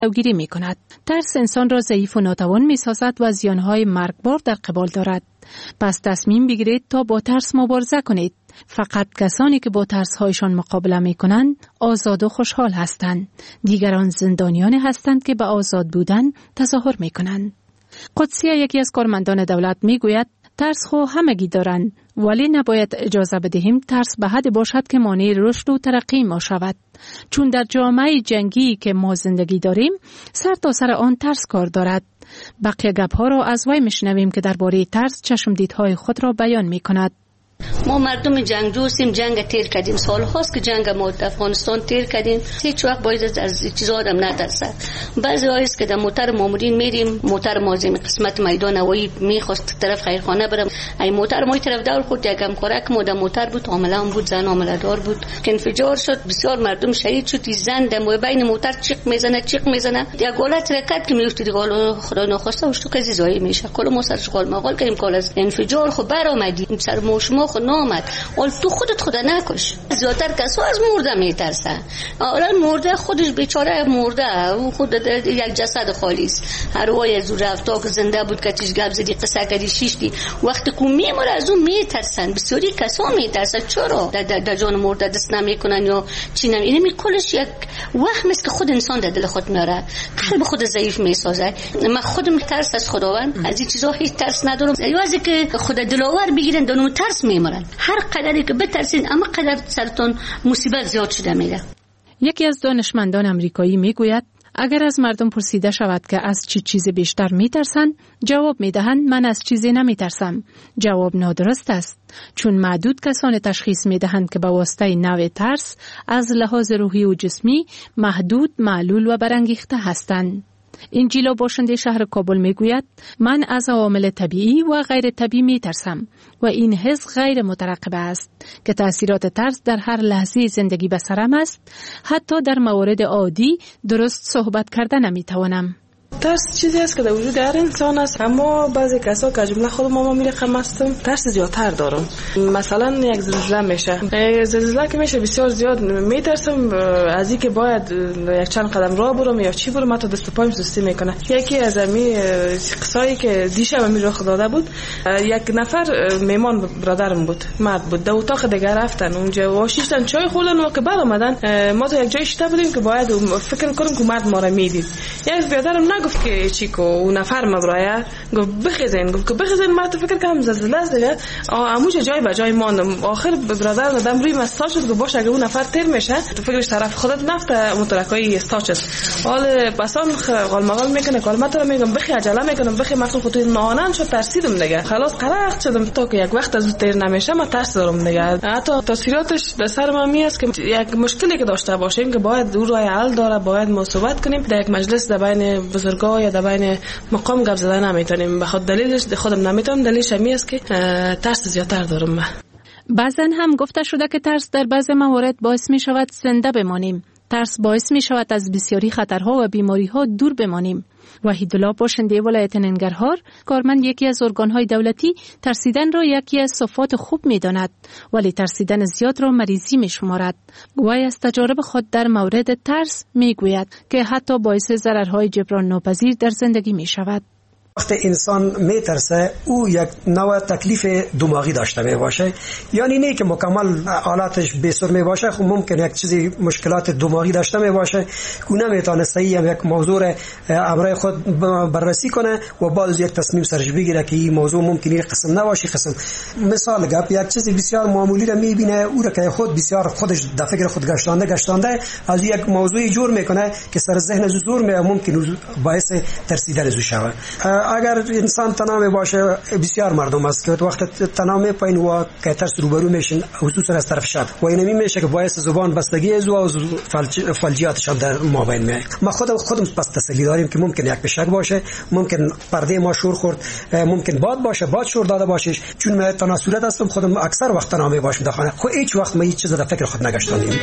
جلوگیری می کند. ترس انسان را ضعیف و ناتوان می سازد و زیانهای مرگبار در قبال دارد. پس تصمیم بگیرید تا با ترس مبارزه کنید. فقط کسانی که با ترس‌هایشان مقابله می‌کنند آزاد و خوشحال هستند. دیگران زندانیان هستند که به آزاد بودن تظاهر می‌کنند. قدسیه یکی از کارمندان دولت می‌گوید ترس خو همگی دارند، ولی نباید اجازه بدهیم ترس به حد باشد که مانع رشد و ترقی ما شود. چون در جامعه جنگی که ما زندگی داریم سر تا سر آن ترس کار دارد. بقیه گپ‌ها را از وی می‌شنویم که درباره ترس چشمدیدهای خود را بیان می‌کند. ما مردم جنگجویم، جنگ تیر کردیم، سال هاست که جنگ ما در افغانستان تیر کردیم. هیچ وقت باید از چیزا آدم نترسد. بعضی هاییست که در موتر مامورین میریم، موتر مازیم قسمت میدان هوایی میخواست طرف خیرخانه برم، این موتر ما طرف دور خود یکم کارک ما در موتر بود، عاملا بود، زن عامله دار بود که انفجار شد، بسیار مردم شهید شد. زن در بین موتر چیق میزنه یک حالت رکت که میفته دیگه خدا ناخواسته وشتو کسی زایی میشه. کل ما سرش قال مقال کردیم کال از انفجار خو برآمدیم سر شما خود نامد. اول تو خودت خدا نکش. زیادتر کسا از مرده میترسن. حالا مرده خودش بیچاره مرده، او خود یک جسد خالی است. هر وای از رفتا که زنده بود که چیز گپ زدی قصه کردی شیشتی وقتی کو میمره از اون میترسن. بسیاری کسا میترسن. چرا در جان مرده دست نمیکنن یا چی نمی؟ اینه میکلش یک وهم است که خود انسان در دل خود میاره، قلب خود ضعیف میسازه. من خودم ترس از خداوند از این چیزا هیچ ترس ندارم. یوازی که خدا دلاور بگیرن دونو ترس میمرن. هر قدری که بترسین اما قدر سرتون مصیبت زیاد شده میره. یکی از دانشمندان امریکایی میگوید اگر از مردم پرسیده شود که از چه چیز بیشتر میترسن، جواب میدهند من از چیزی نمیترسم. جواب نادرست است، چون معدود کسان تشخیص میدهند که به واسطه نوع ترس از لحاظ روحی و جسمی محدود، معلول و برانگیخته هستند. انجیلا باشنده شهر کابل میگوید من از عوامل طبیعی و غیر طبیعی میترسم و این حس غیر مترقبه است که تأثیرات ترس در هر لحظه زندگی به سرم است. حتی در موارد عادی درست صحبت کردن نمیتوانم. ترس چیزی است که در وجود هر انسان است، اما بعضی کسا که جمله خود ما میرقم هستم ترس زیادتر دارم. مثلا یک زلزله میشه، زلزله که میشه بسیار زیاد میترسم از اینکه باید یک چند قدم راه برم یا چی برم، حتی دست پایم سستی میکنه. یکی از امی قصایی که دیشب می رخ داده بود، یک نفر میمان برادرم بود، مرد بود، در اتاق دیگر رفتن اونجا واشیشتن چای خوردن و که برآمدن ما تو یک جای شته بودیم که باید فکر کنیم که مرد ما را میدید. یک برادرم گفت که چی کو اون نفر مبرایا گفت بخیزین، گفت که بخیزین. من تو فکر کنم زلزله است دیگه. اموج جای به جای ماندم. آخر برادر دادم روی مستا شد که باشه اگه اون نفر تیر میشه تو فکرش طرف خودت نفت مترکای استاچ است. حال بسان قال مقال میکنه کلمات رو میگم بخی عجله میکنم بخی مخصوص خودت نانن شد ترسیدم دیگه. خلاص قرق شدم تا که یک وقت از تیر نمیشه من ترس دارم دیگه. حتی تاثیراتش در سر من میاد که یک مشکلی که داشته باشیم که باید او راه حل داره، باید ما صحبت کنیم در یک مجلس در بین بزرگا یا در بین مقام گپ زدن نمیتونیم. بخاطر دلیلش خودم نمیتونم، دلیلش همین است که ترس زیادتر دارم من. بعضن هم گفته شده که ترس در بعض موارد باعث می شود زنده بمانیم. ترس باعث می شود از بسیاری خطرها و بیماریها دور بمانیم. وحیدالله باشنده ولایت ننگرهار، کارمند یکی از ارگانهای دولتی، ترسیدن را یکی از صفات خوب می داند، ولی ترسیدن زیاد را مریضی می شمارد. وی از تجارب خود در مورد ترس می گوید که حتی باعث ضررهای جبران ناپذیر در زندگی می شود. وقتی انسان میترسه او یک نوع تکلیف دماغی داشته می باشه، یعنی نه که مکمل حالاتش بی‌سر می باشه، خب ممکن یک چیزی مشکلات دماغی داشته می باشه که نمیتونه صحیح یک موضوع امرای خود بررسی کنه و بعد یک تصمیم سرش بگیره که این موضوع ممکنه قسم نباشه قسم. مثال گپ یک چیزی بسیار معمولی را میبینه او را که خود بسیار خودش در فکر خود گشتانده از یک موضوعی جور میکنه که سر ذهن زور می ممکن باعث ترسیدن زو شود. اگر انسان تنها باشه بسیار مردم است که وقت تنها میپاین و که ترس روبرو میشن خصوصا از طرف شب و اینمی میشه که باعث زبان بستگی از و فلجیاتشان در مابین میاد. ما خودم پس تسلی داریم که ممکن یک بشک باشه، ممکن پرده ما شور خورد، ممکن باد باشه، باد شور داده باشه. چون من تناسلت هستم خودم اکثر وقت تنها میباشم در خانه، خب هیچ وقت ما هیچ چیز در فکر خود نگشتانیم.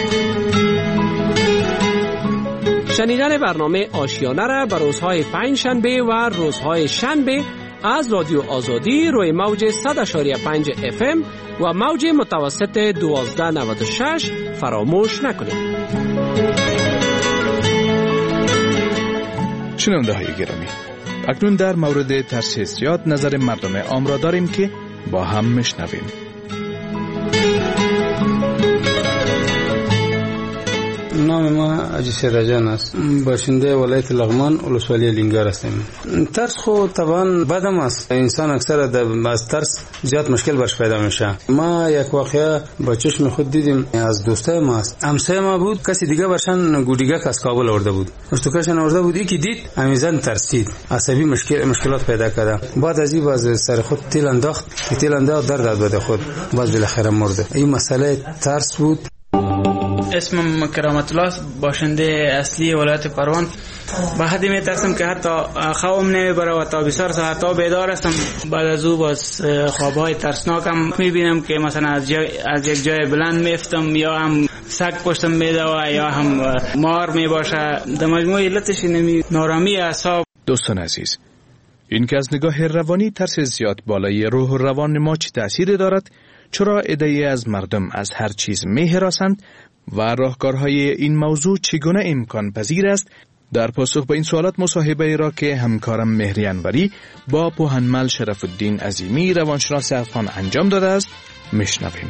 شنیدن برنامه آشیانه را به روزهای پنجشنبه و روزهای شنبه از رادیو آزادی روی موج 100.5 FM و موج متوسط 1296 فراموش نکنید. شنونده های گرامی، اکنون در مورد ترس زیاد نظر مردم عام را داریم که با هم میشنویم. نام ما حاجی سراجان است. باشنده ولایت لغمان ولسوالی لنگار هستیم. ترس خود طبعا بدم است. انسان اکثر از ترس زیاد مشکل برش پیدا میشه. ما یک واقعه با چشم خود دیدیم از دوستای ما است. همسایه ما بود، کسی دیگه برشان گودیگک از کابل آورده بود. مستکشن آورده بود، یکی دید امیزان ترسید، عصبی مشکلات پیدا کرد. بعد از این باز سر خود تیل انداخت درد داد بده خود، باز بالاخره مرد. این مسئله ترس بود. اسمم کرامت الله، باشنده اصلی ولایت پروان. با حدی میترسم که حتی خوابم نمیبره و تا بسیار ساعتها بیدار هستم. بعد از او باز خوابهای ترسناکم میبینم که مثلا از یک جای بلند میفتم، یا هم سگ پشتم میده و یا هم مار میباشه. در مجموع علتش نارامی اعصاب. دوستان عزیز، این که از نگاه روانی ترس زیاد بالای روح و روان ما چه تأثیری دارد، چرا عده‌ای از مردم از هر چیز می‌هراسند و راهکارهای این موضوع چگونه امکان پذیر است، در پاسخ به این سوالات مصاحبه را که همکارم مهری انوری با پوهنمل شرف الدین عظیمی روانشناس افغان انجام داده است میشنویم.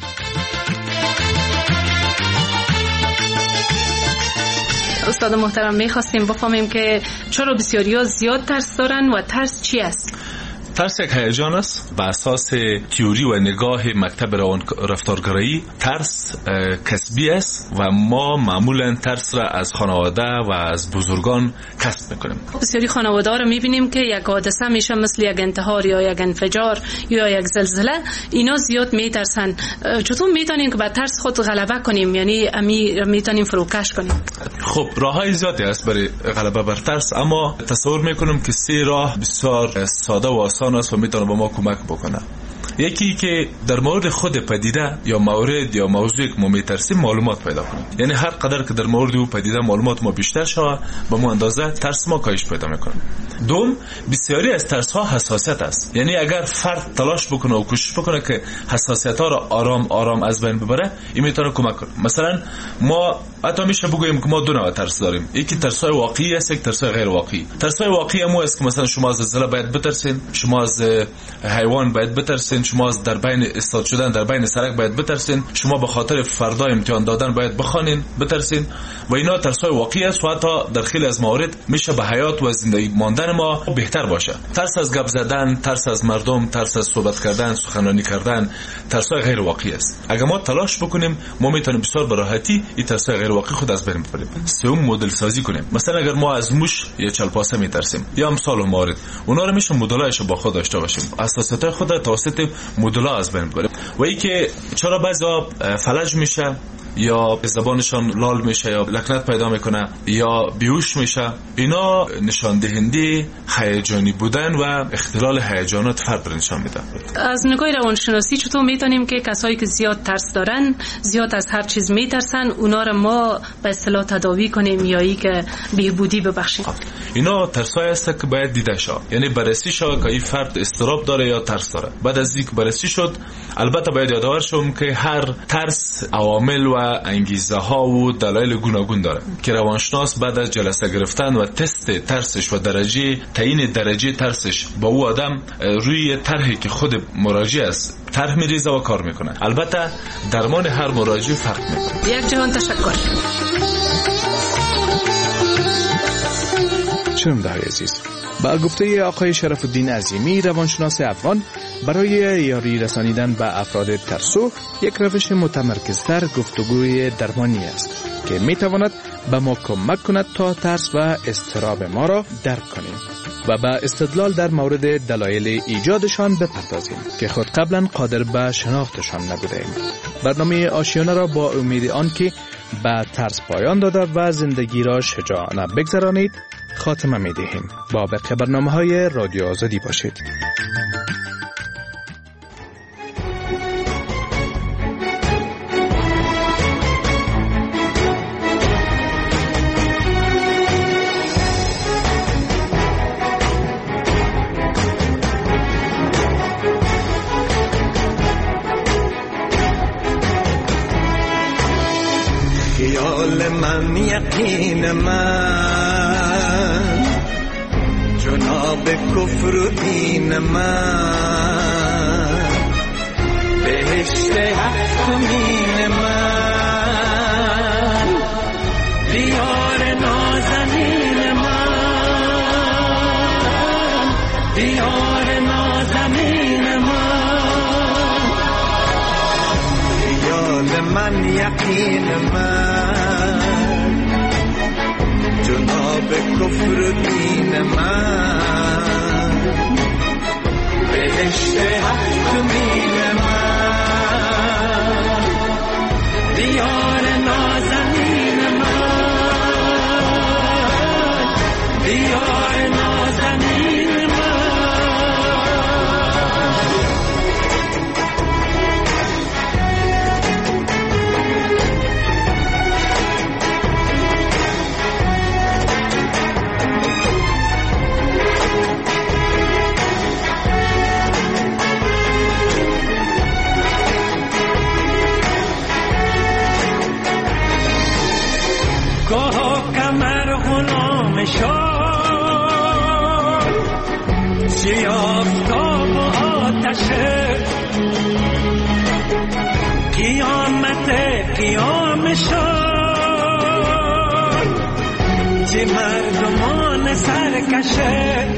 استاد محترم، میخواستیم بفهمیم که چرا بسیاری‌ها زیاد ترس دارن و ترس چی است؟ ترس یک هیجان است. بر اساس تئوری و نگاه مکتب رفتارگرایی ترس کسبی است و ما معمولا ترس را از خانواده و از بزرگان کسب میکنیم. بسیاری خانواده رو میبینیم که یک حادثه میشه مثل یک انتحار یا یک انفجار یا یک زلزله، اینا زیاد میترسن. چطور میتونیم که با ترس خود غلبه کنیم، یعنی میتونیم فروکش کنیم؟ خب راههای زیادی است برای غلبه بر ترس، اما تصور میکنم که 3 راه بسیار ساده و آسان است و میتونه به ما کمک بکنه. یکی که در مورد خود پدیده یا مورد یا موضوعی که ما میترسیم معلومات پیدا کنیم، یعنی هر قدر که در مورد او پدیده معلومات ما بیشتر شود به ما اندازه ترس ما کاهش پیدا میکنه. دوم، بسیاری از ترس ها حساسیت است، یعنی اگر فرد تلاش بکنه و کوشش بکنه که حساسیت ها را آرام آرام از بین ببره، این میتونه کمک کنه. مثلا ما حتی میشه بگوییم که ما 2 نوع ترس داریم، یکی ترس های واقعی است، یک ترس های غیر واقعی. ترس های واقعی مو است که مثلا شما از زلزله باید بترسین، شما از حیوان باید بترسین، شما از در بین استاد شدن در بین سرک باید بترسین، شما به خاطر فردا امتحان دادن باید بخوانین بترسین و اینا ترس های واقعی است و حتی در خیلی از موارد میشه به حیات و زندگی ماندن ما بهتر باشه. ترس از گپ زدن، ترس از مردم، ترس از صحبت کردن، سخنرانی کردن، ترس های غیر واقعی است. اگر ما تلاش بکنیم ما میتونیم بسیار به راحتی این ترس های غیر واقعی خود از بین ببریم. سوم، مدل سازی کنیم. مثلا اگر ما از موش یا چلپاسه میترسیم یا امثال موارد، اونا رو میشه مدلایش با خود داشته باشیم، اساسات خود را توسط مدل‌ها از بین ببریم. و اینکه چرا بعضا فلج میشه یا زبانشان لال میشه یا لکنت پیدا میکنه یا بیهوش میشه، اینا نشان دهنده هیجانی بودن و اختلال هیجانات فرد نشان میده. از نگاه روانشناسی چطور میتونیم که کسایی که زیاد ترس دارن، زیاد از هر چیز میترسن، اونا رو ما به اصطلاح تداوی کنیم یا ای که بهبودی ببخشیم؟ اینا ترسای است که باید دیده شد، یعنی بررسی شد که این فرد اضطراب داره یا ترس داره. بعد از اینکه بررسی شد البته باید یادآور شوم که هر ترس عوامل و انگیزه ها و دلایل گوناگون داره که روانشناس بعد از جلسه گرفتن و تست ترسش و تعیین درجه ترسش با او آدم روی طرحی که خود مراجع است طرح میریزه و کار میکنه. البته درمان هر مراجع فرق میکنه. یک جهان تشکر. شنونده‌های عزیز، با گفته آقای شرف الدین عظیمی روانشناس افغان، برای یاری رسانیدن به افراد ترسو یک روش متمرکزتر گفتگوی درمانی است که میتواند به ما کمک کند تا ترس و اضطراب ما را درک کنیم و به استدلال در مورد دلایل ایجادشان بپردازیم که خود قبلا قادر به شناختشان نبودیم. برنامه آشیانه را با امید آن که به ترس پایان داده و زندگی را شجاعانه بگذرانید خاتمه می دهیم. با بقیه برنامه‌های رادیو آزادی باشید. خیال من، یقین من، جناب کفر و دین من، بهشت هفتمین من، دیار نازنین من، دیار نازنین من، خیال من یقین من، جناب کفر و دین من، بهشت هفتمین من، دیار نازنین من، دیار نازنین من. آفتاب و آتشه قیامت قیام شد، چه مردمان سرکشه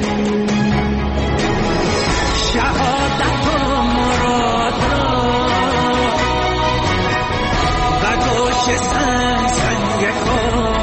شهادت و مراد و گوش سنگ کن